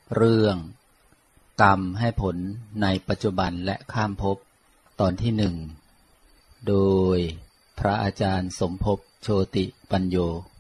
เรื่องกรรมให้ผลในปัจจุบันและข้ามภพตอนที่หนึ่งโดยพระอาจารย์สมภพโชติปัญโย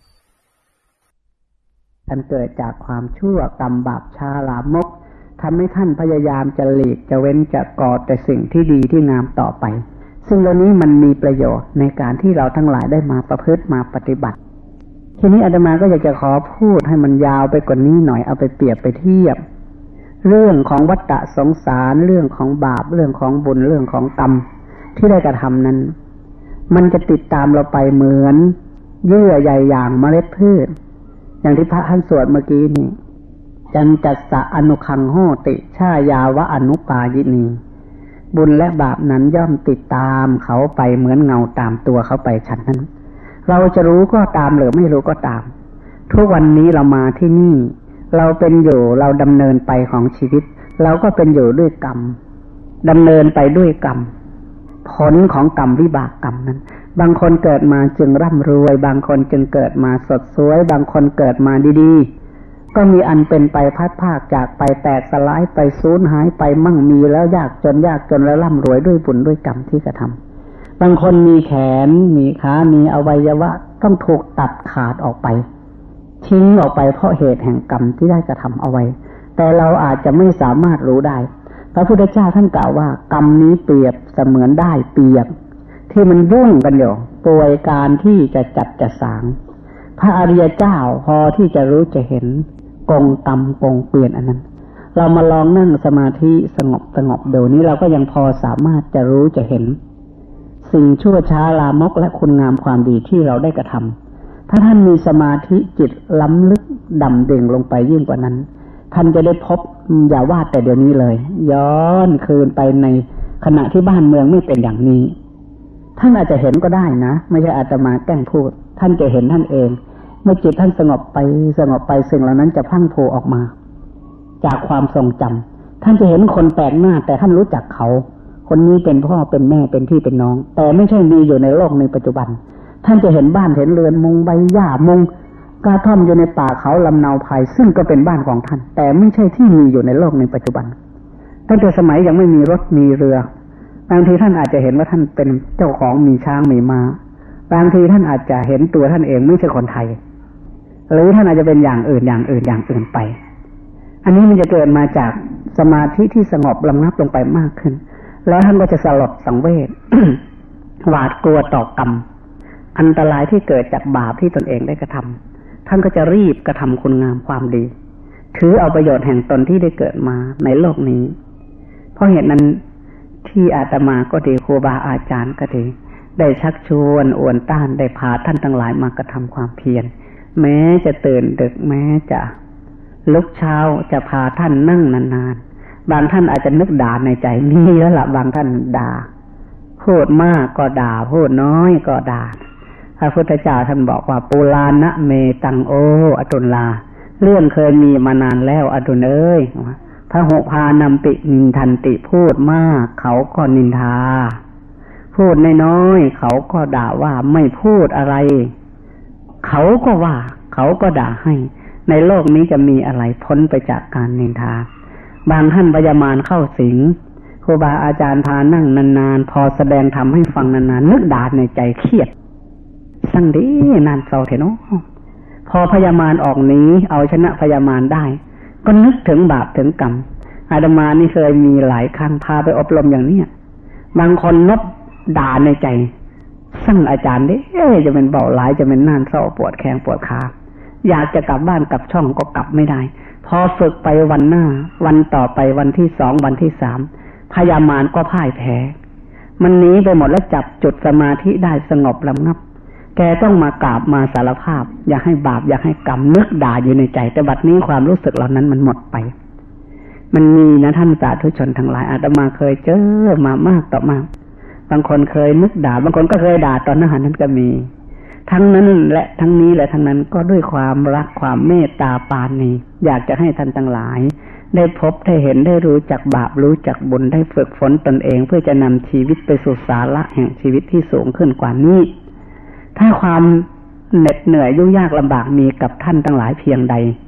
อันเกิดจากความชั่วกรรมบาปช้าลามกทำให้ท่านพยายามจะหลีกจะเว้นจะก่อแต่สิ่งที่ดีที่งามต่อไปซึ่งเหล่านี้มันมีประโยชน์ในการที่เราทั้งหลายได้มาประพฤติมาปฏิบัติทีนี้อาตมาก็อยากจะขอพูดให้มันยาวไปกว่านี้หน่อยเอาไปเปรียบไปเทียบเรื่องของวัฏสงสารเรื่องของบาปเรื่องของบุญเรื่องของกรรมที่ได้กระทำนั้นมันจะติดตามเราไปเหมือนเยื่อใยอย่างเมล็ดพืชอย่างที่พระท่านสวดเมื่อกี้นี่จันจัสสะอนุคังโหติชายาวะอนุปายินีบุญและบาปนั้นย่อมติดตามเขาไปเหมือนเงาตามตัวเขาไปฉันนั้นเราจะรู้ก็ตามหรือไม่รู้ก็ตามทุกวันนี้เรามาที่นี่เราเป็นอยู่เราดำเนินไปของชีวิตเราก็เป็นอยู่ด้วยกรรมดำเนินไปด้วยกรรมผลของกรรมวิบากกรรมนั้นบางคนเกิดมาจึงร่ำรวยบางคนจึงเกิดมาสดสวยบางคนเกิดมาดีๆก็มีอันเป็นไปพัดภาคจากไปแตกสลายไปสูญหายไปมั่งมีแล้วยากจนแล้วร่ำรวยด้วยบุญด้วยกรรมที่กระทำบางคนมีแขนมีขามีอวัยวะต้องถูกตัดขาดออกไปทิ้งออกไปเพราะเหตุแห่งกรรมที่ได้กระทำเอาไว้แต่เราอาจจะไม่สามารถรู้ได้พระพุทธเจ้าท่านกล่าวว่ากรรมนี้เปรียบเสมือนได้เปรียบที่มันยุ่งกันอยู่ป่วยการที่จะจัดจะสางพระอริยเจ้าพอที่จะรู้จะเห็นกงกรรมกงเปลี่ยนอันนั้นเรามาลองนั่งสมาธิสงบเดี๋ยวนี้เราก็ยังพอสามารถจะรู้จะเห็นสิ่งชั่วช้าลามกและคุณงามความดีที่เราได้กระทำถ้าท่านมีสมาธิจิตล้ำลึกดำดิ่งลงไปยิ่งกว่านั้นท่านจะได้พบอย่าว่าแต่เดี๋ยวนี้เลยย้อนคืนไปในขณะที่บ้านเมืองไม่เป็นอย่างนี้ท่านอาจจะเห็นก็ได้นะไม่ใช่อาตมาแกล้งพูดท่านจะเห็นท่านเองเมื่อจิตท่านสงบไปสิ่งเหล่านั้นจะพลั่งโผล่ออกมาจากความทรงจำท่านจะเห็นคนแปลกหน้าแต่ท่านรู้จักเขาคนนี้เป็นพ่อเป็นแม่เป็นพี่เป็นน้องแต่ไม่ใช่มีอยู่ในโลกในปัจจุบันท่านจะเห็นบ้านเห็นเรือนมุงใบหญ้ามุงกระท่อมอยู่ในป่าเขาลำเนาไพรซึ่งก็เป็นบ้านของท่านแต่ไม่ใช่ที่มีอยู่ในโลกในปัจจุบันตั้งแต่สมัยยังไม่มีรถมีเรือบางทีท่านอาจจะเห็นว่าท่านเป็นเจ้าของมีช้างมีม้าบางทีท่านอาจจะเห็นตัวท่านเองไม่ใช่คนไทยหรือท่านอาจจะเป็นอย่างอื่นไปอันนี้มันจะเกิดมาจากสมาธิที่สงบระงับลงไปมากขึ้นแล้วท่านก็จะสลดสังเวช หวาดกลัวต่อกรรมอันตรายที่เกิดจากบาปที่ตนเองได้กระทำท่านก็จะรีบกระทำคุณงามความดีถือเอาประโยชน์แห่งตนที่ได้เกิดมาในโลกนี้เพราะเหตุนั้นที่อาตมาก็ดีครูบาอาจารย์ก็ดีได้ชักชวนอวนต้านได้พาท่านทั้งหลายมากระทำความเพียรแม้จะตื่นดึกแม้จะลุกเช้าจะพาท่านนั่งนานๆบางท่านอาจจะนึกด่าในใจนี่แล้วล่ะบางท่านด่าพูดมากก็ด่าพูดน้อยก็ด่าพระพุทธเจ้าท่านบอกว่าปุราณะเมตังโออตุลาเรื่องเคยมีมานานแล้วอตุลเอ้ยพระหุพานำปินินทันติพูดมากเขาก็นินทาพูดน้อยๆเขาก็ด่าว่าไม่พูดอะไรเขาก็ว่าเขาก็ด่าให้ในโลกนี้จะมีอะไรพ้นไปจากการนินทาบางท่านพยามารเข้าสิงครูบาอาจารย์พานั่งนานๆพอแสดงธรรมให้ฟังนานๆนึกด่าในใจเครียดสั่งดีนานเศร้าเถอะเนาะพอพยามารออกนี้เอาชนะพยามารได้ก็นึกถึงบาปถึงกรรมอาตมานี่เคยมีหลายครั้งพาไปอบรมอย่างนี้บางคนนบด่าในใจสั่งอาจารย์ดิจะเป็นเบาหลายจะเป็นน่านเศร้าปวดแข้งปวดขาอยากจะกลับบ้านกลับช่องก็กลับไม่ได้พอฝึกไปวันหน้าวันต่อไปวันที่2วันที่3พยามารก็พ่ายแพ้มันหนีไปหมดแล้วจับจุดสมาธิได้สงบระงับแกต้องมากราบมาสารภาพอยากให้บาปอยากให้กรรมนึกด่าอยู่ในใจแต่บัดนี้ความรู้สึกเหล่านั้นมันหมดไปมันมีนะท่านสาธุชนทั้งหลายอาตมาเคยเจอมามากต่อมากบางคนเคยนึกด่าบางคนก็เคยด่าตอนนั้นก็มีทั้งนั้นและทั้งนี้และทั้งนั้นก็ด้วยความรักความเมตตาปราณีอยากจะให้ท่านทั้งหลายได้พบได้เห็นได้รู้จักบาปรู้จักบุญได้ฝึกฝนตนเองเพื่อจะนำชีวิตไปสู่สาระแห่งชีวิตที่สูงขึ้นกว่านี้ถ้าความเหน็ดเหนื่อยยุ่งยากลำบากมีกับท่านทั้งหลายเพียงใด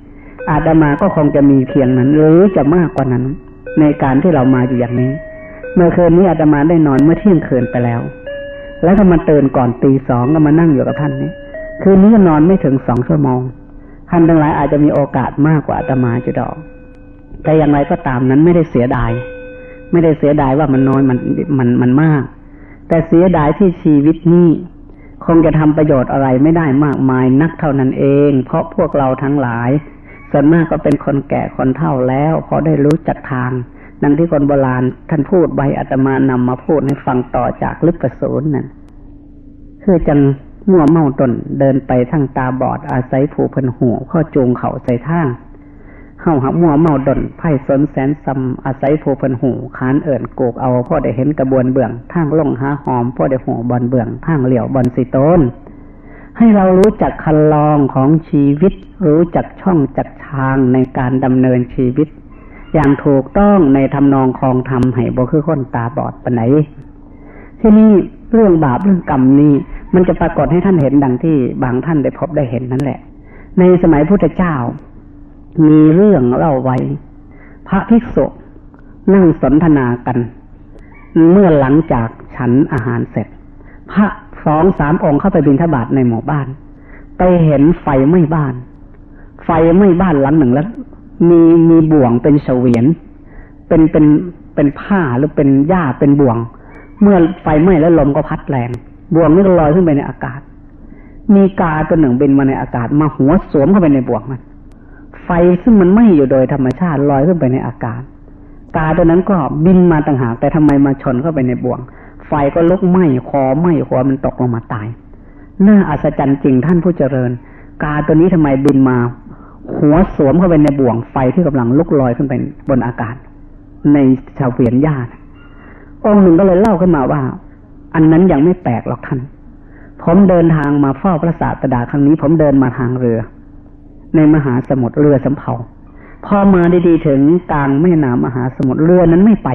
อาตมาก็คงจะมีเพียงนั้นหรือจะมากกว่านั้นในการที่เรามาอยู่อย่างนี้เมื่อคืนนี้อาตมาได้นอนเมื่อเที่ยงคืนไปแล้วแล้วก็มาตื่นก่อนตี 2ก็มานั่งอยู่กับท่านนี้คืนนี้ก็นอนไม่ถึง2 ชั่วโมงท่านทั้งหลายอาจจะมีโอกาสมากกว่าอาตมาจุดอกแต่อย่างไรก็ตามนั้นไม่ได้เสียดายว่ามันน้อยมันมากแต่เสียดายที่ชีวิตนี้คงจะทำประโยชน์อะไรไม่ได้มากมายนักเท่านั้นเองเพราะพวกเราทั้งหลายส่วนมากก็เป็นคนแก่คนเฒ่าแล้วพอได้รู้จักทางดังที่คนโบราณท่านพูดไว้อาตมานำมาพูดให้ฟังต่อจากลึกกระสูนนั่นคือจังมั่วเมาตนเดินไปทั้งตาบอดอาศัยผู้เพิ่นหูข้อจูงเขาใส่ทางเฮาหักมั่วเมาดนไพ่สนแสนซำอาศัยผู้เพิ่นหูคานเอิ่นโกกเอาพ่อได้เห็นกระบวนเบื้องทางลงหาหอมพ่อได้หูบอนเบื้องทางเหลี่ยวบอนสิโตนให้เรารู้จักคันลองของชีวิตรู้จักช่องจักทางในการดำเนินชีวิตอย่างถูกต้องในทำนองคองธรรมให้บ่คือคนตาบอดปานไหนที่นี่เรื่องบาปเรื่องกรรมนี้มันจะปรากฏให้ท่านเห็นดังที่บางท่านได้พบได้เห็นนั่นแหละในสมัยพุทธเจ้ามีเรื่องเล่าไว้พระภิกษุนั่งสนทนากันเมื่อหลังจากฉันอาหารเสร็จพระ 2-3 องค์เข้าไปบิณฑบาตในหมู่บ้านไปเห็นไฟไหม้บ้านหลังหนึ่งแล้วมีบ่วงเป็นเฉวียนเป็นผ้าหรือเป็นหญ้าเป็นบ่วงเมื่อไฟไหม้แล้วลมก็พัดแรงบ่วงนี่ลอยขึ้นไปในอากาศมีกาตัวหนึ่งบินมาในอากาศมาหัวสวมเข้าไปในบ่วงมันไฟซึ่งมันไหม้อยู่โดยธรรมชาติลอยขึ้นไปในอากาศกาตัวนั้นก็บินมาต่างหากแต่ทำไมมาชนเข้าไปในบ่วงไฟก็ลุกไหม้คอไหม้หัวมันตกลงมาตายน่าอัศจรรย์จริงท่านผู้เจริญกาตัวนี้ทำไมบินมาหัวสวมเข้าไปในบ่วงไฟที่กำลังลุกลอยขึ้นไปบนอากาศในชาวเวียนญาติองค์หนึ่งก็เลยเล่าขึ้นมาว่าอันนั้นยังไม่แปลกหรอกท่านผมเดินทางมาเฝ้าพระศาสดาครั้งนี้ผมเดินมาทางเรือในมหาสมุทรเรือสำเภาพอมาดีๆถึงกลางแม่น้ำมหาสมุทรเรือนั้นไม่ไป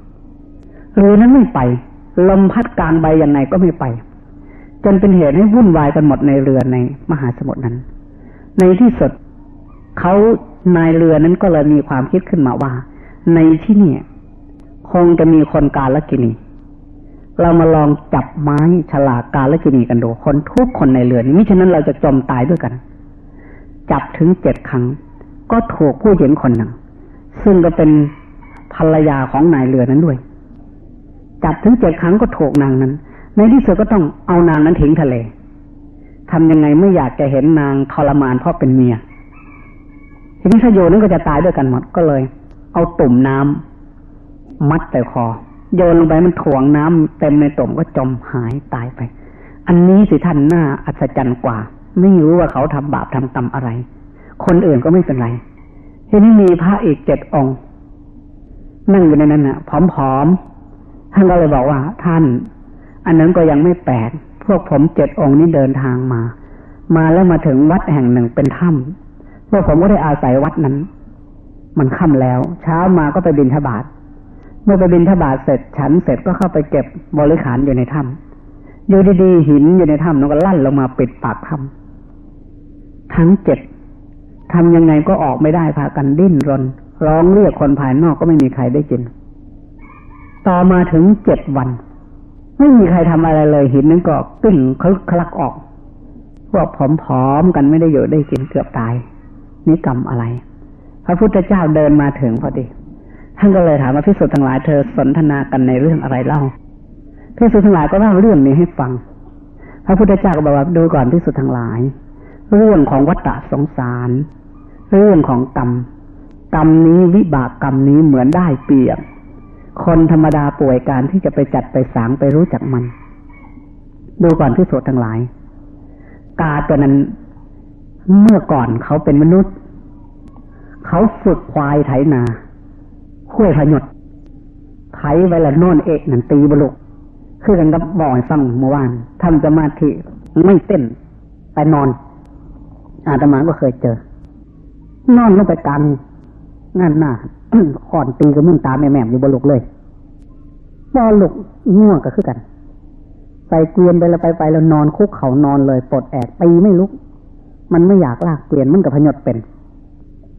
ลมพัดกลางใบยังไงก็ไม่ไปจนเป็นเหตุให้วุ่นวายกันหมดในเรือในมหาสมุทรนั้นในที่สุดเขานายเรือนั้นก็เลยมีความคิดขึ้นมาว่าในที่นี่คงจะมีคนกาลกิณีเรามาลองจับไม้ฉลากกาลกิณีกันดูคนทุกคนในเรือนี้มิฉะนั้นเราจะจมตายด้วยกันจับถึง7 ครั้งก็ถูกผู้หญิงคนหนึ่งซึ่งก็เป็นภรรยาของนายเรือนั้นด้วยจับถึง7 ครั้งก็ถูกนางนั้นในที่สุดก็ต้องเอานางนั้นทิ้งทะเลทำยังไงไม่อยากจะเห็นนางทรมานเพราะเป็นเมียทีนี้ถ้าโยนนั้นก็จะตายด้วยกันหมดก็เลยเอาตุ่มน้ำมัดแต่คอโยนลงไปมันถ่วงน้ำเต็มในตุ่มก็จมหายตายไปอันนี้สิท่านน่าอัศจรรย์กว่าไม่รู้ว่าเขาทำบาปทำกรรมอะไรคนอื่นก็ไม่เป็นไรทีนี้มีพระอีก7 องค์นั่งอยู่ในนั้นน่ะผอมๆท่านก็เลยบอกว่าท่านอันนั้นก็ยังไม่แปลกพวกผม7 องค์นี้เดินทางมาแล้วมาถึงวัดแห่งหนึ่งเป็นถ้ำพวกผมก็ได้อาศัยวัดนั้นมันค่ำแล้วเช้ามาก็ไปบิณฑบาตเมื่อไปบิณฑบาตเสร็จฉันเสร็จก็เข้าไปเก็บบริขารอยู่ในถ้ำอยู่ดีๆหินอยู่ในถ้ำมันก็ลั่นลงมาปิดปากถ้ำทั้ง7ทำยังไงก็ออกไม่ได้พากันดิ้นรนร้องเรียกคนภายนอกก็ไม่มีใครได้ยินต่อมาถึง7 วันไม่มีใครทำอะไรเลยหินนั้นก็กิ้งคลักออกพวกผอมๆกันไม่ได้อยู่ได้กินเกือบตายนี่กรรมอะไรพระพุทธเจ้าเดินมาถึงพอดีท่านก็เลยถามว่าภิกษุทั้งหลายเธอสนทนากันในเรื่องอะไรเล่าภิกษุทั้งหลายก็เล่าเรื่องนี้ให้ฟังพระพุทธเจ้าก็บอกว่าดูก่อนภิกษุทั้งหลายเรื่องของวัฏฏะสงสารเรื่องของกรรมนี้วิบากกรรมนี้เหมือนได้เปรียบคนธรรมดาป่วยการที่จะไปจัดไปสางไปรู้จักมันดูก่อนภิกษุทั้งหลายกาตัวนั้นเมื่อก่อนเขาเป็นมนุษย์เขาฝึกควายไถนาคุ้ยพยศไถไว้ละโน่นเอกนั่นตีบลุกคือกันกับบ่อยฟังเมื่อวานทำสมาธิไม่เต้นไปนอนอาตมาก็เคยเจอนอนลงไปกลางงานหน้าขอนตีกับมึงตาแม่ๆอยู่บลุกเลยบ่ลุกง่วงก็คือกันใส่เกวียนไปแล้วไปแล้วนอนคุกเขานอนเลยปลดแอกตีไม่ลุกมันไม่อยากลากเกวียนมันกับพยศเป็น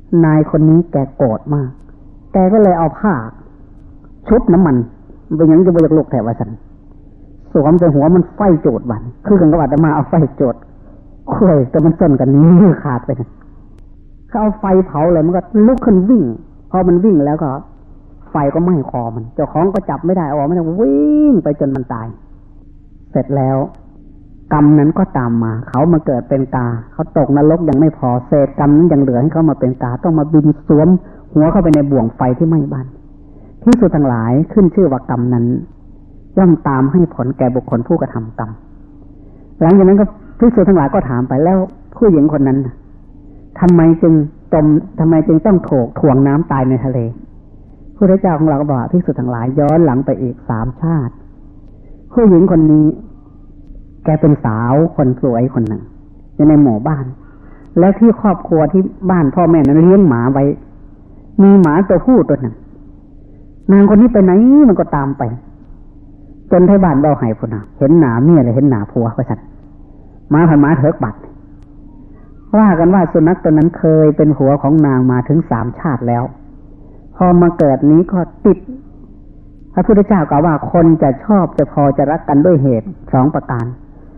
นายคนนี้แกโกรธมากแกก็เลยเอาผ้าชุบน้ำมันไปยังจะไปจากโลกแถวว่าสันสวมใส่หัวมันไฟโจดวันคือกันกับอาตมาเอาไฟโจดคุยแต่มันส้นกันนี้ขาดไปเขาเอาไฟเผาเลยมันก็ลุกขึ้นวิ่งพอมันวิ่งแล้วก็ไฟก็ไหม้คอมันเจ้าของก็จับไม่ได้ออกไม่ได้วิ่งไปจนมันตายเสร็จแล้วกรรมนั้นก็ตามมาเขามาเกิดเป็นกาเขาตกนรกยังไม่พอเศษกรรมนั้นยังเหลือให้เขามาเป็นกาต้องมาบินสวมหัวเข้าไปในบ่วงไฟที่ไหม้บ้านที่สุดทั้งหลายขึ้นชื่อว่ากรรมนั้นย่อมตามให้ผลแก่บุคคลผู้กระทำกรรมหลังจากนั้นก็ที่สุดทั้งหลายก็ถามไปแล้วผู้หญิงคนนั้นทำไมจึงต้องถ่วงน้ำตายในทะเลพระเจ้าของเราก็บอกภิกษุทั้งหลายย้อนหลังไปอีก3 ชาติผู้หญิงคนนี้แกเป็นสาวคนสวยคนหนึ่งอยู่ในหมู่บ้านแล้วที่ครอบครัวที่บ้านพ่อแม่นั้นเลี้ยงหมาไว้มีหมาตัวผู้ตัวหนึ่งนางคนนี้ไปไหนมันก็ตามไปจนที่บ้านเบาหายพุ่นเห็นหนาเมียเลยเห็นหนาผัวก็ชัดหมาพันหมาเถิกบัดว่ากันว่าสุนัขตัวนั้นเคยเป็นผัวของนางมาถึง3 ชาติแล้วพอมาเกิดนี้ก็ติดพระพุทธเจ้ากล่าวว่าคนจะชอบจะพอจะรักกันด้วยเหตุ2 ประการ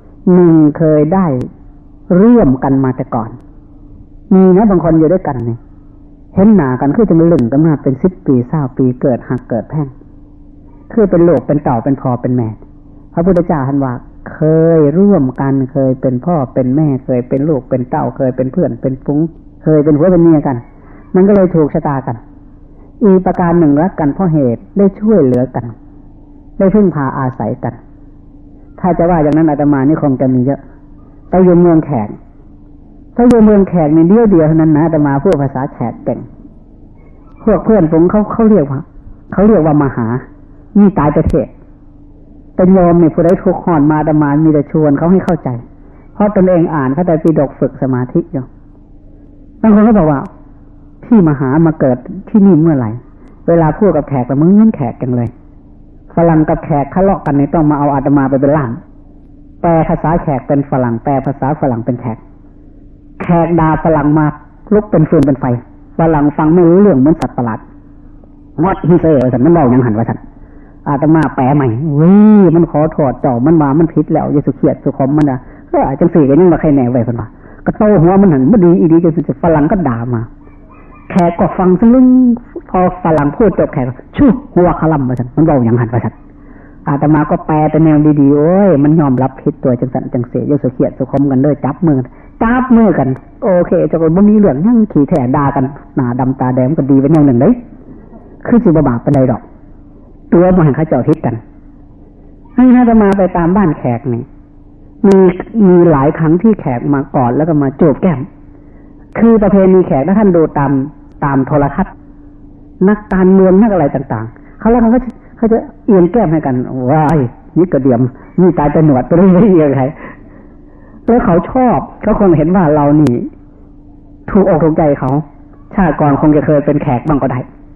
1เคยได้ร่วมกันมาแต่ก่อนมีนะบางคนอยู่ด้วยกันเนี่ยเห็นหน้ากันคือจะมาลึงกันมาเป็น10 ปี20 ปีเกิดหักเกิดแพ่งคือเป็นลูกเป็นเต่าเป็นพ่อเป็นแม่พระพุทธเจ้าท่านว่าเคยร่วมกันเคยเป็นพ่อเป็นแม่เคยเป็นลูกเป็นเต่าเคยเป็นเพื่อนเป็นฟุ้งเคยเป็นผัวเป็นเมียกันมันก็เลยถูกชะตากันอีกประการหนึ่งรักกันเพราะเหตุได้ช่วยเหลือกันได้พึ่งพาอาศัยกันถ้าจะว่าอย่างนั้นอาตมานี่คงจะมีเยอะไปอยู่เมืองแขกถ้าอยู่เมืองแขกในเดียวเท่านั้นนะอาตมาพูดภาษาแขกเก่งพวกเพื่อนผมเขาเรียกว่ามาหานี่ตายประเทศเป็นโยมนี่ผู้ใดทุกข์หอนมาอาตมามีแต่ชวนเขาให้เข้าใจเพราะตนเองอ่านพระไตรปิฎกฝึกสมาธิอยู่บางคนก็บอกว่าที่มหามาเกิดที่นี่เมื่อไหร่เวลาพูดกับแขกแต่มึงแขกกันเลยฝรั่งกับแขกทะเลาะกันนี่ต้องมาเอาอาตมาไปเป็นล่ามแปลภาษาแขกเป็นฝรั่งแปลภาษาฝรั่งเป็นแขกแขกด่าฝรั่งมาลุกเป็นฟืนเป็นไฟฝรั่งฟังไม่รู้เรื่องเหมือนสัตว์ประหลาดงดฮิเซอร์สันมันเบายังหันว่าสันอาตมาแปลใหม่มันขอโทษเจ้ามันมามันผิดแล้วอย่าสุเขียดสุขมมันนะจังสี่กันยังมาใครแหน่ไว้คนว่าก็โตหัวมันหันไม่ดีอีดีจนสุดฝรั่งก็ด่ามาแขกก็ฟังซึ่งพอฝรั่งพูดจบแขกชู้หัวขลัมมาสันมันเบาอย่างหันว่าสันอาตมาก็แปลเป็นแนวดีๆโอ้ยมันยอมรับผิดตัวจังสันจังเสียอย่าสุเขียดสุขมกันเลยจับมือกันโอเคจะคนบ่มีเรื่องยังขี่แถด่ากันหน้าดำตาแดงก็ดีเป็นแนวหนึ่งเลยคือสิบบาปเป็นไรดอกตัวมันหันข้าเจ้าทิศกันให้อาตมาไปตามบ้านแขกนี่มีหลายครั้งที่แขกมากอดแล้วก็มาจูบแก้มคือประเพณีแขกถ้าท่านดูตามโทรทัศน์นักการเมืองนักอะไรต่างๆเขาแล้วเขาจะเอียงแก้มให้กันว้ายนี่กระเดียมนี่ตายแต่หนวดไปเรื่อยๆใครแล้วเขาชอบเขาคงเห็นว่าเรานี่ถูกอกถูกใจเขาชาติก่อนคงจะเคยเป็นแขกบ้างก็ได้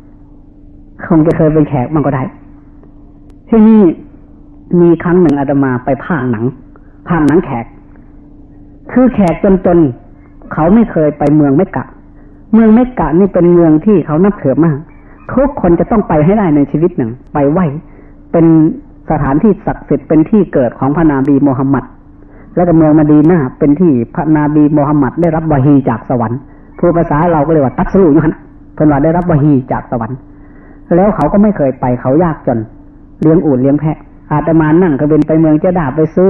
ที่นี่มีครั้งหนึ่งอาตมาไปพากย์หนังแขกคือแขกจนเขาไม่เคยไปเมืองเมกะนี่เป็นเมืองที่เขานับถือมากทุกคนจะต้องไปให้ได้ในชีวิตหนึ่งไปไหว้เป็นสถานที่ศักดิ์สิทธิ์เป็นที่เกิดของพระนบีมูฮัมหมัดและก็เมืองมะดีนะห์เป็นที่พระนบีมูฮัมหมัดได้รับวะฮีจากสวรรค์ผู้ภาษาเราก็เรียกว่าตัสลุอยู่หั่นเพิ่นว่าได้รับวะฮีจากสวรรค์แล้วเขาก็ไม่เคยไปเขายากจนเลี้ยงอูฐเลี้ยงแพะอาตมานั่งก็เป็นไปเมืองเจดาไปซื้อ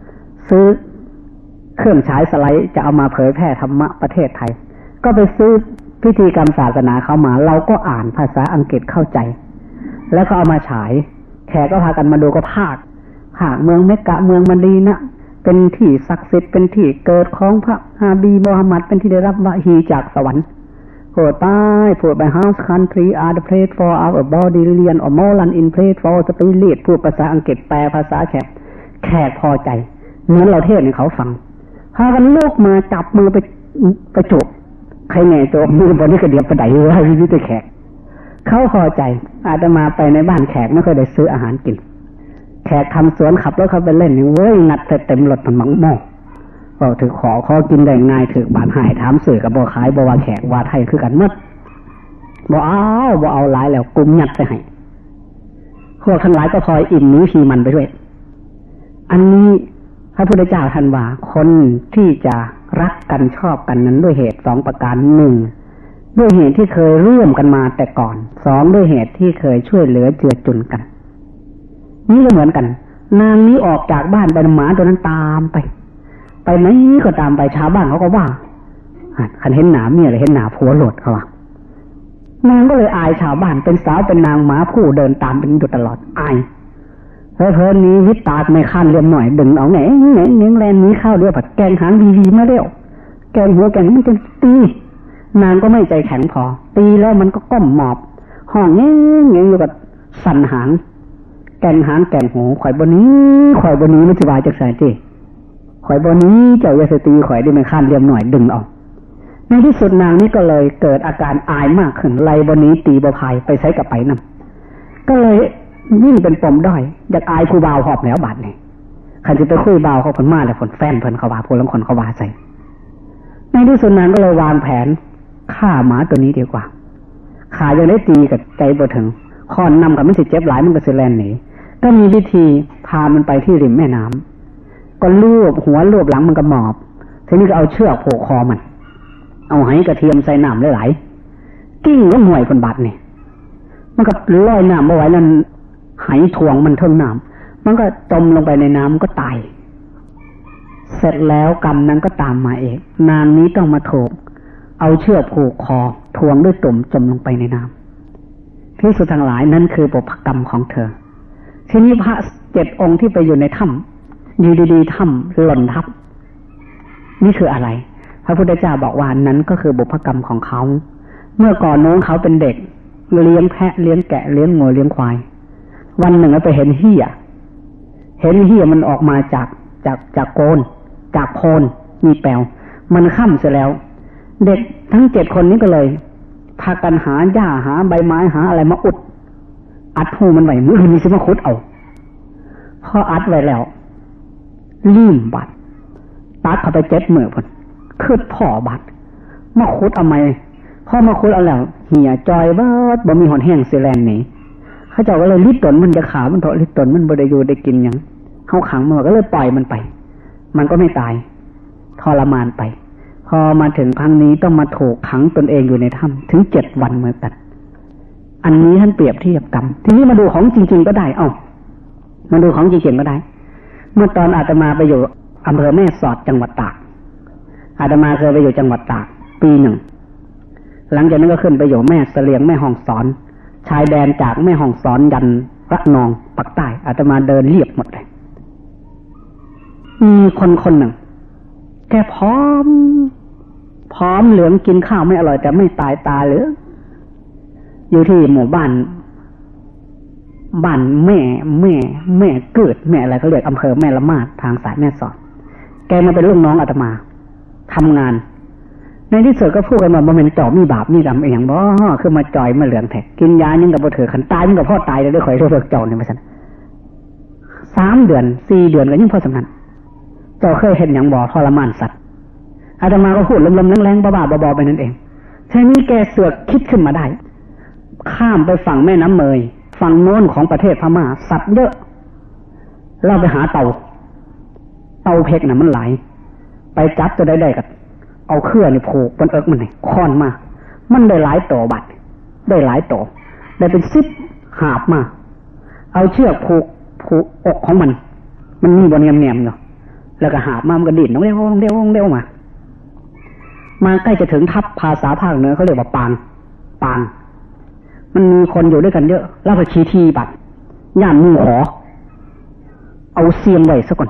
เครื่องฉายสไลด์จะเอามาเผยแพร่ธรรมะประเทศไทยก็ไปซื้อพิธีกรรมศาสนาเขามาเราก็อ่านภาษาอังกฤษเข้าใจแล้วก็เอามาฉายแขกก็พากันมาดูก็พากเมืองเมกะเมืองมะดีนะห์เป็นที่ศักดิ์สิทธิ์เป็นที่เกิดของพระนบีมูฮัมหมัดเป็นที่ได้รับวะฮีจากสวรรค์พูดไป House country are the place for our Bodleian or Moreland in place for spirit พูดภาษาอังกฤษแปลภาษาแขกพอใจเหมือนเราเทศให้เขาฟังพากันลุกมาจับมือไปจูบใครแน่โจบมือบนนี้กระเดียบประไดไว้วิธีแขกเขาพอใจอาตมาไปในบ้านแขกไม่เคยได้ซื้ออาหารกินแขกทำสวนขับรถเขาไปเล่นนี่เว้ยงัดเต็มรถมันหม้อก็ถือขอกินได้ง่ายถือบาดหายถามสื่อกับบ่ขายบ่ว่าแขกว่าไทยคือกันหมดบ่เอาหลายแล้วกุมยัดไปให้พวกทั้งหลายก็พลอยอิ่มนี้ทีมันไปด้วยอันนี้พระพุทธเจ้าท่านว่าคนที่จะรักกันชอบกันนั้นด้วยเหตุ2ประการ1ด้วยเหตุที่เคยร่วมกันมาแต่ก่อน2ด้วยเหตุที่เคยช่วยเหลือเจือจุนกันนี่ก็เหมือนกันนางนี้ออกจากบ้านไปหมาตัวนั้นตามไปไหนก็ตามไปชาวบ้านเขาก็ว่าคันเห็นหนาเมียเลยเห็นหนาผัวโหลดเขาว่านางก็เลยอายชาวบ้านเป็นสาวเป็นนางหมาผู้เดินตามเป็นอยู่ตลอดอายเพลินนี้วิตาไม่คันเรียมหน่อยดึงเอาแหงแลนนี้เข้าเรียบผัดแกงหางวีมาเร็วแกงหัวแกงมันจะตีนางก็ไม่ใจแข็งพอตีแล้วมันก็ก้มหมอบห้องเงี้ยอยู่กับสั่นหางแกงหางแกงหูข่อยบนนี้ไม่สบายจากสายจีข่อยบนนี้เจ้ายาสตีข่อยได้ไม่คันเรียมหน่อยดึงเอาในที่สุดนางนี้ก็เลยเกิดอาการอายมากขึ้นไล่บนนี้ตีบ่พายไปใช้กับไปนั่นก็เลยยิ่งเป็นปมด้อยอยากอายผู้บ่าวหอบแล้วบาดนี่ใครจะไปคุยบ่าวเขาผลมาแล้วผลแฟนเพิ่นเขาว่าผู้ลังคนเขาว่าใส่ในที่สุดนางก็เลยวางแผนฆ่าหมาตัวนี้ดีกว่าขายังได้ตีกับใจบ่ถึงคอนนำกับมันสิเจ็บหลายมันก็สิแลนหนีก็มีวิธีพามันไปที่ริมแม่น้ำก็ลูบหัวลูบหลังมันก็หมอบทีนี้ก็เอาเชือกผูกคอมันเอาไหกระเทียมใส่น้ำหลายๆกิ้งก็ห่วยคนบาดนี่มันก็ลอยน้ำเอาไว้นั่นไหถ่วงมันเท่าน้ำมันก็จมลงไปในน้ำก็ตายเสร็จแล้วกรรมนั้นก็ตามมาเองนางนี้ต้องมาถูกเอาเชือกผูกคอถ่วงด้วยตุ่มจมลงไปในน้ำที่สุดทั้งหลายนั่นคือบุพกรรมของเธอทีนี้พระ7 องค์ที่ไปอยู่ในถ้ำอยู่ดีๆถ้ำหล่นทับนี่คืออะไรพระพุทธเจ้าบอกว่านั้นก็คือบุพกรรมของเขาเมื่อก่อนน้องเขาเป็นเด็กเลี้ยงแพะเลี้ยงแกะเลี้ยงงัวเลี้ยงควายวันหนึ่งไปเห็นเหี้ยมันออกมาจากโกนจากโคนมีแปลวมันค่ำเสียแล้วเด็กทั้ง7 คนนี้ก็เลยพากันหาหญ้าหาใบไม้หาอะไรมาอุดอัดหูมันไว้มือมีสิมาขุดเอาพออัดไว้แล้วลิ่มบัดตัดเข้าไป7 มื้อพุ่นคืดพ่อบัดมาขุดเอาไหมพ่อมาขุดเอาแล้วเหี่ยจอยเบิดบ่มีหอนแห้งเสียแลนนี่เขาเจ้าก็เลยลิดตนมันจะขามันเถาะลิดตนมันบ่ได้อยู่ได้กินหยังเฮาขังมันก็เลยปล่อยมันไปมันก็ไม่ตายทรมานไปพอมาถึงครั้งนี้ต้องมาถูกขังตนเองอยู่ในถ้ำถึง7 วันเหมือนกันอันนี้ท่านเปรียบเทียบกรรมทีนี้มาดูของจริงๆก็ได้มาดูของจริงๆก็ได้เมื่อตอนอาตมาไปอยู่อำเภอแม่สอดจังหวัดตากอาตมาเคยไปอยู่จังหวัดตากปี 1หลังจากนั้นก็ขึ้นไปอยู่แม่เสลียงแม่ฮ่องสอนชายแดนจากแม่ฮ่องสอนยันระนองปักใต้อาตมาเดินเรียบหมดเลยมีคนหนึ่งแกพร้อมเหลืองกินข้าวไม่อร่อยแต่ไม่ตายตาเหลืออยู่ที่หมู่บ้านแม่เกิดแม่อะไรก็เรียกอำเภอแม่ละมาดทางสายแม่สอดแกมาเป็นลูกน้องอาตมาทำงานในที่สุดก็พูดกันว่าบ่แม่นเจ้ามีบาปมีกรรมอีหยังบ่คือมาจ่อยมาเหลืองแท้กินยายังก็บ่ถือคันตายมันก็พอตายได้ข่อยเลิกเจ้านี่ว่าซั่น3 เดือน4 เดือนก็ยังพอสำนั้นเจ้าเคยเห็นหยังบ่ทรมานสัตว์อาตมาก็พูดลมๆแรงๆบ้าๆบอๆไปนั่นเองใช่นี้แกเสือกคิดขึ้นมาได้ข้ามไปฝั่งแม่น้ำเมยฝั่งโน้นของประเทศพม่าสัตว์เยอะเราไปหาเต่าเพกน่ะมันหลายไปจับตัวได้ๆกับเอาเครือนี่ผูกบนเอิกมันนี่ค้อนมามันได้หลายตัวบัดได้หลายตัวได้เป็น10 หาบมาเอาเชือกผูกอกของมันมีบ่แนมๆอยู่แล้วก็หาบมามันก็ดิ้นเร็วมาใกล้จะถึงทับภาษาภาคเหนือเขาเรียกว่าปางมันมีคนอยู่ด้วยกันเยอะแล้วก็ชี้ทีบัดย่านมือขอเอาเสียงไว้ซะก่อน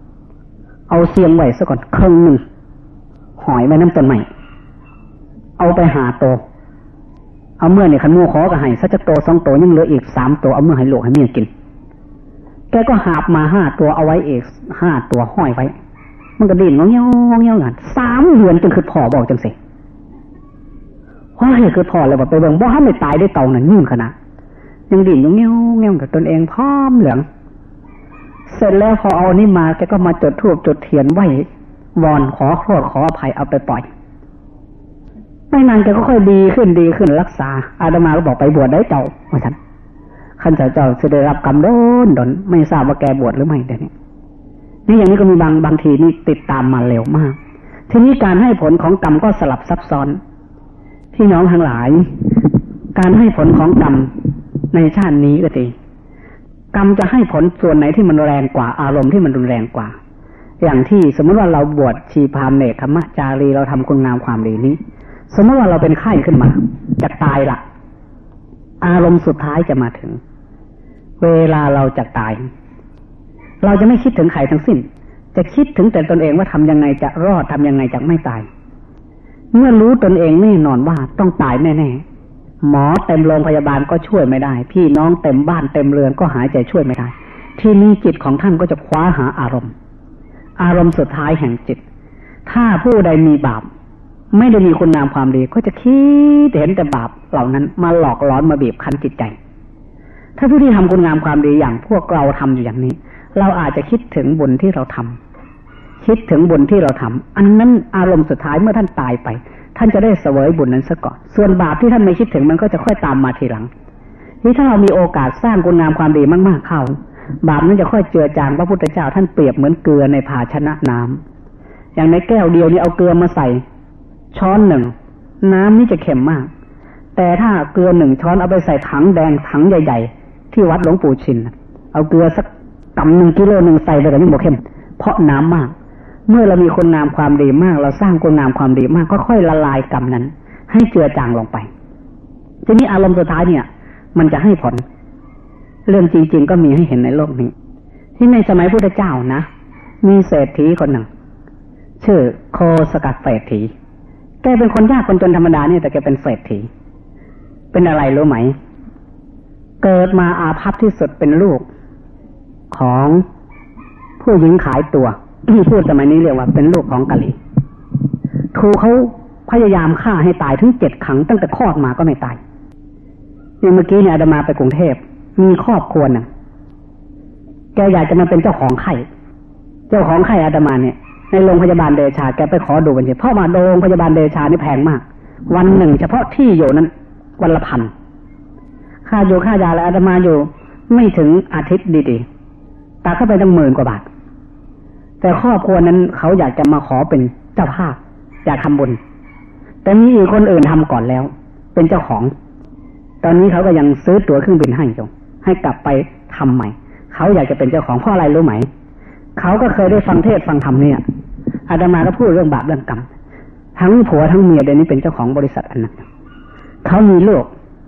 ครึ่งนึงหอยไว้น้ำต้นใหม่เอาไปหาโตเอาเมื่อนี่คันมือขอก็ให้สักจะโต2 ตัวยังเหลืออีก3 ตัวเอาเมื่อให้ลูกให้เมียกินแกก็หาบมา5 ตัวเอาไว้อีก5 ตัวห้อยไว้มันก็ดิ้นงอเงี้ยวกัน3 เดือนจนคือพ่อบอกจังสิว่าให้คือพ่อเลยว่าไปเบิ่งบ่ทันได้ตายได้เต่านั่นยืนขนาดยังดิ้นงอเงี้ยวกับตนเองพร้อมเหลืองเสร็จแล้วพอเอานี่มาแกก็มาจุดธูปจุดเทียนไหว้วอนขอโทษขออภัยเอาไปปล่อยไม่นานแกก็ค่อยดีขึ้นรักษาอาตมาก็บอกไปบวชได้เจ้าว่าฉันขั้นเจ้าจะได้รับกรรมโดนไม่ทราบว่าแกบวชหรือไม่เดี๋ยวนี้นี่อย่างนี้ก็มีบางทีนี่ติดตามมาเร็วมากทีนี้การให้ผลของกรรมก็สลับซับซ้อนพี่น้องทั้งหลายการให้ผลของกรรมในชาตินี้ก็ดีกรรมจะให้ผลส่วนไหนที่มันแรงกว่าอารมณ์ที่มันรุนแรงกว่าอย่างที่สมมติว่าเราบวชชีพรามเนกขมจารีเราทำคุณงามความดีนี้สมมติว่าเราเป็นไข้ขึ้นมาจะตายละอารมณ์สุดท้ายจะมาถึงเวลาเราจะตายเราจะไม่คิดถึงใครทั้งสิ้นจะคิดถึงแต่ตนเองว่าทำยังไงจะรอดทำยังไงจะไม่ตายเมื่อรู้ตนเองแน่นอนว่าต้องตายแน่ๆหมอเต็มโรงพยาบาลก็ช่วยไม่ได้พี่น้องเต็มบ้านเต็มเรือนก็หายใจช่วยไม่ได้ที่นี้จิตของท่านก็จะคว้าหาอารมณ์สุดท้ายแห่งจิตถ้าผู้ใดมีบาปไม่ได้มีคุณงามความดีก็จะคิดเห็นแต่บาปเหล่านั้นมาหลอกหลอนมาบีบคั้นจิตใจถ้าผู้ที่ทำคุณงามความดีอย่างพวกเราทำอยู่อย่างนี้เราอาจจะคิดถึงบุญที่เราทำคิดถึงบุญที่เราทำอันนั้นอารมณ์สุดท้ายเมื่อท่านตายไปท่านจะได้เสวยบุญนั้นซะก่อนส่วนบาปที่ท่านไม่คิดถึงมันก็จะค่อยตามมาทีหลังนี่ถ้าเรามีโอกาสสร้างคุณงามความดีมากๆเข้าบาปนั้นจะค่อยเจือจางพระพุทธเจ้าท่านเปรียบเหมือนเกลือในภาชนะน้ำอย่างในแก้วเดียวนี้เอาเกลือมาใส่ช้อนหนึ่งน้ำนี่จะเค็มมากแต่ถ้าเกลือ1 ช้อนเอาไปใส่ถังแดงถังใหญ่ๆที่วัดหลวงปู่ชินเอาเกลือสักกำ1 กิโลใส่ไปก็ยังบ่เค็มเพราะน้ำมากเมื่อเรามีคุณงามความดีมากเราสร้างคุณงามความดีมากก็ค่อยละลายกรรมนั้นให้เจือจางลงไปทีนี้อารมณ์สุดท้ายเนี่ยมันจะให้ผลเรื่องจริงๆก็มีให้เห็นในโลกนี้ที่ในสมัยพุทธเจ้านะมีเศรษฐีคนหนึ่งชื่อโคสกัดเศรษฐีแกเป็นคนยากคนจนธรรมดาเนี่ยแต่แกเป็นเศรษฐีเป็นอะไรรู้ไหมเกิดมาอาภัพที่สุดเป็นลูกของผู้หญิงขายตัวพูดสมัยนี้เรียกว่าเป็นลูกของกะลีถูกเขาพยายามฆ่าให้ตายถึง7 ครั้งตั้งแต่คลอดมาก็ไม่ตายอย่างเมื่อกี้เนี่ยอาตมาไปกรุงเทพมีครอบครัวนึงแกอยากจะมาเป็นเจ้าของไข่อาตมาเนี่ยในโรงพยาบาลเดชาแกไปขอดูบัญชีเพราะมาโรงพยาบาลเดชานี่แพงมากวันหนึ่งเฉพาะที่อยู่นั้นวันละ1,000ค่าอยู่ค่ายาแล้วอาตมาอยู่ไม่ถึงอาทิตย์ดีๆตาเข้าไปตั้ง10,000 กว่าบาทแต่ครอบครัวนั้นเขาอยากจะมาขอเป็นเจ้าภาพอยากทำบุญแต่มีอีกคนอื่นทำก่อนแล้วเป็นเจ้าของตอนนี้เขาก็ยังซื้อตั๋วเครื่องบินให้กลับไปทำใหม่เขาอยากจะเป็นเจ้าของเพราะอะไรรู้ไหมเขาก็เคยได้ฟังเทศน์ฟังธรรมเนี่ยอาตมาก็พูดเรื่องบาปเรื่องกรรมทั้งผัวทั้งเมียเดี๋ยวนี้เป็นเจ้าของบริษัทอันนั้นเขามีลูก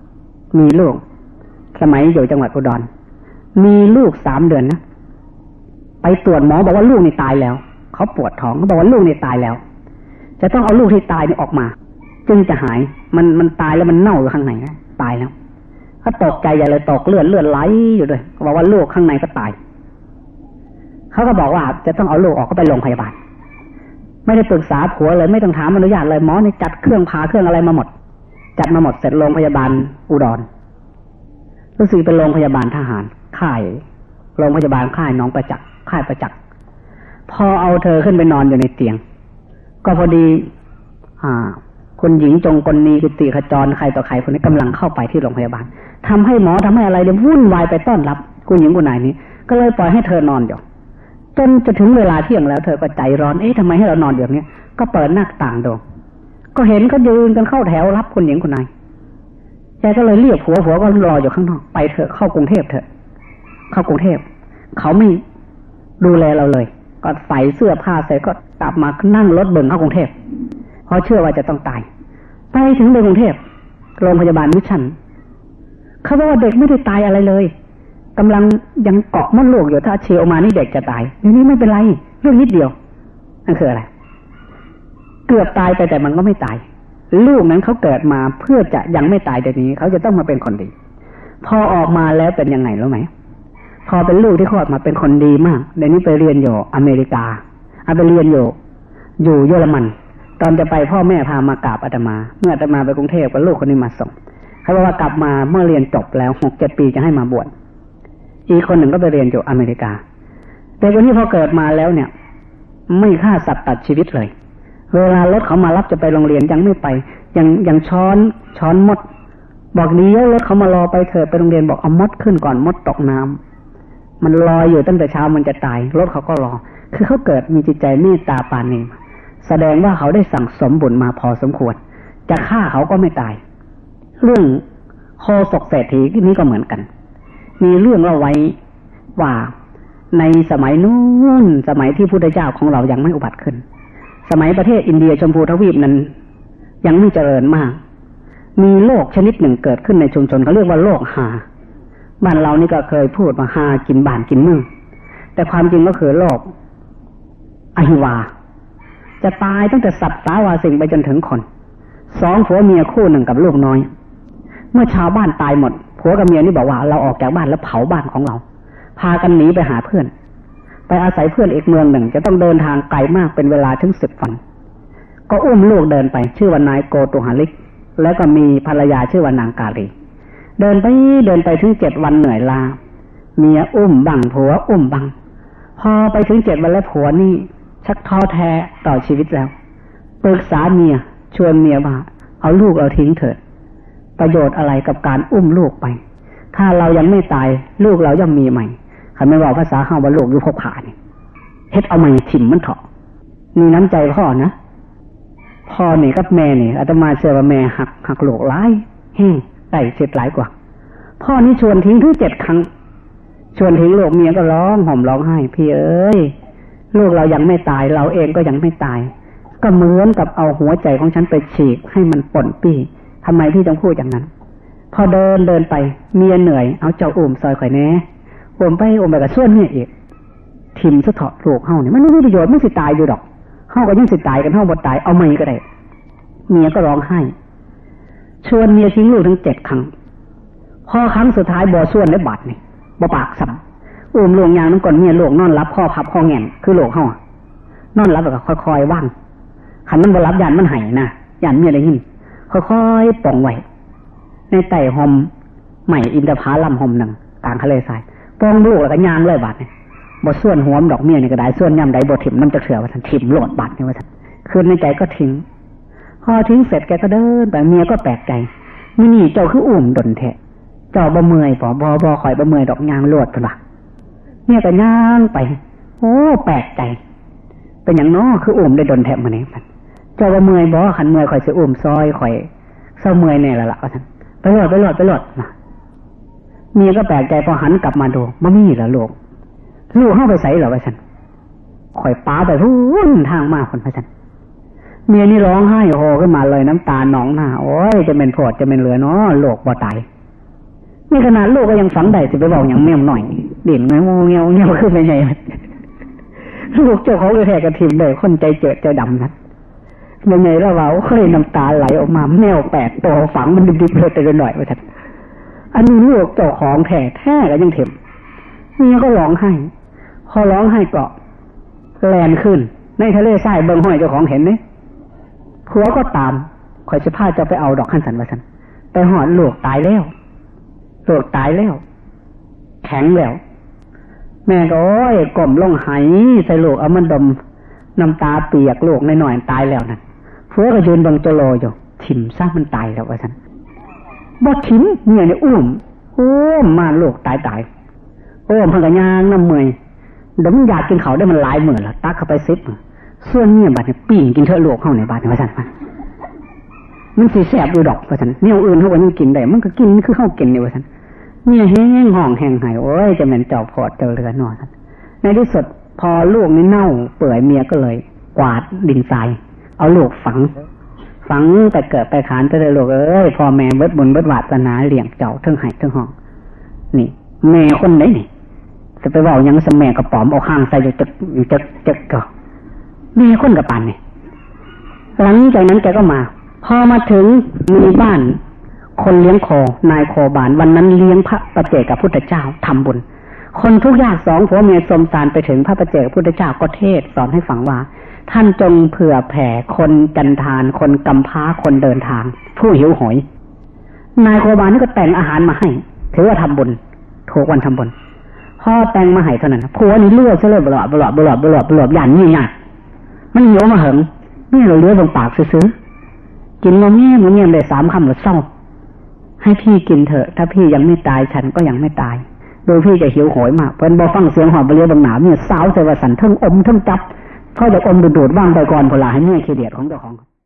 สมัยอยู่จังหวัดอุดรมีลูก3 เดือนนะไปตรวจหมอบอกว่าลูกนี่ตายแล้วเขาปวดท้องเขาบอกว่าลูกนี่ตายแล้วจะต้องเอาลูกที่ตายนี่ออกมาจึงจะหายมันตายแล้วมันเน่าอยู่ข้างในนะตายแล้วเขาตกใจใหญ่เลยตกเลือดไหลอยู่ด้วยบอกว่าลูกข้างในก็ตายเขาก็บอกว่าจะต้องเอาลูกออกก็ไปโรงพยาบาลไม่ได้ปรึกษาผัวเลยไม่ต้องถามอนุญาตเลยหมอนี่จัดเครื่องผ่าเครื่องอะไรมาหมดจัดมาหมดเสร็จโรงพยาบาลอุดรรู้สึกเป็นโรงพยาบาลทหารค่ายโรงพยาบาลค่ายน้องประจักษ์ค่ายประจักษ์พอเอาเธอขึ้นไปนอนอยู่ในเตียงก็พอดีคุณหญิงจงกลนีกิติขจรใครต่อใครคนนี้กำลังเข้าไปที่โรงพยาบาลทำให้หมอทำให้อะไรเนี่ยวุ่นวายไปต้อนรับคุณหญิงคนไหนนี้ก็เลยปล่อยให้เธอนอนอยู่จนจะถึงเวลาเที่ยงแล้วเธอก็ใจร้อนทำไมให้เรานอนอย่างนี้ก็เปิดหน้าต่างดูก็เห็นก็ยืนกันเข้าแถวรับคุณหญิงคนไหนแกก็เลยเรียกผัวก็รออยู่ข้างนอกไปเถอะเข้ากรุงเทพเถอะเข้ากรุงเทพเขาไม่ดูแลเราเลยก็ใส่เสื้อผ้าเสร็จก็กลับมานั่งรถเบิ่งเข้ากรุงเทพเพราะเชื่อว่าจะต้องตายไปถึงในกรุงเทพโรงพยาบาลวิชันเขาบอกว่าเด็กไม่ได้ตายอะไรเลยกำลังยังเกาะมดลูกอยู่ถ้าเชียวออกมานี่เด็กจะตายเดี๋ยวนี้ไม่เป็นไรเรื่องนิดเดียวนั่นคืออะไรเกือบตายไปแต่มันก็ไม่ตายลูกนั้นเขาเกิดมาเพื่อจะยังไม่ตายเดี๋ยวนี้เขาจะต้องมาเป็นคนดีพอออกมาแล้วเป็นยังไงรู้ไหมพอเป็นลูกที่คลอดมาเป็นคนดีมากเดี๋ยวนี้ไปเรียนอยู่อเมริกาไปเรียนอยู่เยอรมันตอนจะไปพ่อแม่พามากราบอาตมาเมื่ออาตมาไปกรุงเทพกับลูกคนนี้มาส่งเขาบอกว่ากลับมาเมื่อเรียนจบแล้ว 6-7 ปีจะให้มาบวชอีกคนหนึ่งก็ไปเรียนอยู่อเมริกาแต่คนนี้พอเกิดมาแล้วเนี่ยไม่ฆ่าสัตว์ตัดชีวิตเลยเวลารถเขามารับจะไปโรงเรียนยังไม่ไปยังช้อนมดบอกเดี๋ยวรถเขามารอไปเถอะไปโรงเรียนบอกเอามดขึ้นก่อนมดตกน้ำมันลอยอยู่ตั้งแต่เช้ามันจะตายรถเขาก็รอคือเขาเกิดมีจิตใจเมตตาปราณีแสดงว่าเขาได้สั่งสมบุญมาพอสมควรจะฆ่าเขาก็ไม่ตายเรื่องโคศกเศรษฐีนี้ก็เหมือนกันมีเรื่องเล่าไว้ว่าในสมัยนู้นสมัยที่พุทธเจ้าของเรายังไม่อุบัติขึ้นสมัยประเทศอินเดียชมพูทวีปนั้นยังไม่เจริญมากมีโรคชนิดหนึ่งเกิดขึ้นในชุมชนเขาเรียกว่าโรคหาบ้านเรานี่ก็เคยพูดว่าหากินบ้านกินเมืองแต่ความจริงก็คือโรคอหิวาจะตายตั้งแต่สัตว์สาวาสิงไปจนถึงคนสองผัวเมียคู่หนึ่งกับลูกน้อยเมื่อชาวบ้านตายหมดผัวกับเมียนี่บอกว่าเราออกจากบ้านแล้วเผาบ้านของเราพากันหนีไปหาเพื่อนไปอาศัยเพื่อนอีกเมืองหนึ่งจะต้องเดินทางไกลมากเป็นเวลาถึง10 วันก็อุ้มลูกเดินไปชื่อว่านายโกตุหลิกแล้วก็มีภรรยาชื่อว่านางกาลีเดินไปถึง7 วันเหนื่อยล้าเมียอุ้มบังผัวอุ้มบังพอไปถึง7 วันแล้วผัวนี่ชักท้อแท้ต่อชีวิตแล้วปรึกษาเมียชวนเมียว่าเอาลูกเราทิ้งเถิดประโยชน์อะไรกับการอุ้มลูกไปถ้าเรายังไม่ตายลูกเราย่อมมีใหม่เขาไม่บอกภาษาเฮาว่าลูกอยู่พกผ่านี่เฮ็ดเอาใหม่ถิ่มมันเถาะมีน้ำใจพ่อนะพ่อนี่กับแม่นี่อาตมาเชื่อว่าแม่หักลูกหลายแห้งได้เสียหลายกว่าพ่อนี่ชวนทิ้งถึง7 ครั้งชวนทิ้งลูกเมียก็ร้องห่มร้องไห้พี่เอ้ยลูกเรายังไม่ตายเราเองก็ยังไม่ตายก็เหมือนกับเอาหัวใจของฉันไปฉีกให้มันป่นปี้ทำไมพี่ต้องพูดอย่างนั้นพอเดินไปเมียเหนื่อยเอาเจ้าอุ้มซอยข่อยแน่อุ้มไปกับส่วนเมียอีกทิ่มซะเถาะลูกเฮานี่มันไม่มีประโยชน์ไม่สิตายอยู่ดอกเฮาก็ยังสิตายกันเฮาบ่ตายเอาไม่ก็ได้เมียก็ร้องไห้ชวนเมียทิ้งลูกถึง7 ครั้งพอครั้งสุดท้ายบ่ส่วนได้บาดนี่บ่ปากซ้ำอุ้มลูกยางน้ำก่อนเมียลูกนอนรับข้อพับข้อแง่นคือลูกเฮานอนรับแล้วก็ค่อยๆว่างคันมันบ่รับยานมันให้นะยานเมียได้ยินค่อยๆป่องไว้ในไต่หอมใหม่อินทผลัมหอมหนึ่งกลางทะเลทรายป้องลูกแล้วก็ย่างเลยบาดนี่บ่ส่วนหัวดอกเมียนี่ก็ได้ส่วนย่ำได้บ่ถิ่มน้ำจะเถื่อว่าท่านถิ่มโลดบาดนี่ว่าท่านคืนในใจก็ทิ้งพอทิ้งเสร็จแกก็เดินไปเมียก็แปลกใจนี่เจ้าคืออุ้มดนแท้เจ้าบ่เมื่อยบ่ข่อยบ่เมื่อยดอกย่างโลดพุ่นล่ะเมียก็ย่างไปโอ้แปลกใจเป็นหยังน้อคืออุ้มได้ดนแท้มื้อนี้ท่านเจ้าบ่เมื่อยบ่คันเมื่อยข่อยสิอุ้มซอยข่อยเศร้าเมื่อยแน่ละว่าท่านไปโลดมาเมียก็แปลกใจพอหันกลับมาดูบ่มีล่ะลูกเฮาไปไสเหรอว่าซั่นข่อยป้าไปพูนทางมาคนว่าซั่นเมียนี่ร้องไห้โฮขึ้นมาเลยน้ำตาหนองหน้าโอ้ยจะเป็นโพดจะเป็นเหลือเนาะโลกบ่ตายนี่ขนาดลูกก็ยังฝังได้สิไปบอกหยังแม่มหน่อยดิ่นเงี้ยวขึ้นไปไงลูกเจ้าของแท้ๆก็ทิ่มเลยคนใจเจิดใจดำนั้นยังไงแล้วว่าเคยน้ำตาไหลออกมาแมว8 ตัวฝังมันดิบๆเลยแต่หน่อยว่าซั่นอันนี้ลูกเจ้าของแท้ๆก็ยังเถิมเมียก็ร้องไห้พอร้องไห้ก็แลนขึ้นในทะเลทรายเบิ่งห้อยเจ้าของเห็นไหมผัวก็ตามข่อยสิพาเจ้าไปเอาดอกขันสันว่าซั่นไปหอดลูกตายแล้วแข็งแล้วแม่ก็โอ้ยก้มลงไหใส่ลูกเอามันดมน้ำตาเปียกลูกน้อยๆตายแล้วนั่นผัวก็ยืนบังโจโลอยู่ถิ่มซะมันตายแล้วว่าซั่นบ่ถิ่มเมียนี่อุ้มมาลูกตายโอ้เพิ่นก็ย่างน้ำเมื่อยดมอยากกินข้าวได้มันหลายมื้อแล้วตักเข้าไป10ส่วนเมียบัดนี้ปิ้งกินเถอะลูกเฮาในบาดนี้ว่าซั่นมันสิแซ่บอยู่ดอกว่าซั่นแนวอื่นเฮาก็ยังกินได้มันก็กินคือเฮากินนี่ว่าซั่นเมียแห้งห้องแห้งไห้โอ้ยจะแม่นเจ้าพอดเจ้าเรือนเนาะซั่นในที่สุดพอลูกนี่เน่าเปื่อยเมียก็เลยกวาดดินทรายเอาลูกฝังแต่เกิดไปขานจะได้ลูกเอ้ยพ่อแม่เบิดบุญเบิดวาสนาเลี้ยงเจ้าทั้งไห้ทั้งห้องนี่แม่คนไหนนี่จะไปเว้าหยังซะแม่กระป๋อมเอาข้างใส่อยู่จักก็แม่คนกระปานนี่หลังจากนั้นแกก็มาพอมาถึงมีบ้านคนเลี้ยงโคนายโคบานวันนั้นเลี้ยงพระปัจเจกพุทธเจ้าทำบุญคนทุกยาก2ผัวเมียสมสารไปถึงพระปัจเจกพุทธเจ้าก็เทศสอนให้ฟังว่าท่านจงเผื่อแผ่คนจันทานคนกำพร้าคนเดินทางผู้หิวโหยนายโคบานนี่ก็แต่งอาหารมาให้ถือว่าทำบุญถูกวันทำบุญพ่อแต่งมาให้เท่านั้นผัวนี่เลือดซะเลยบลอบยันนี่ยากมันหิวมาเหิงนี่เราเลี้ยบนปากซื้อกินงอมเงี้ยได้3 คำหมดเศร้าให้พี่กินเถอะถ้าพี่ยังไม่ตายฉันก็ยังไม่ตายโดยพี่จะหิวโหยมากเพิ่นบ่ฟังเสียงหอบเลี้ยบนหนาวเนี่ยสาวใส่ว่าสันเทิงอมเทิงจับเขาจะอมดูดบ้างไปก่อนพลาให้เมียขี้เดียดของเจ้าของ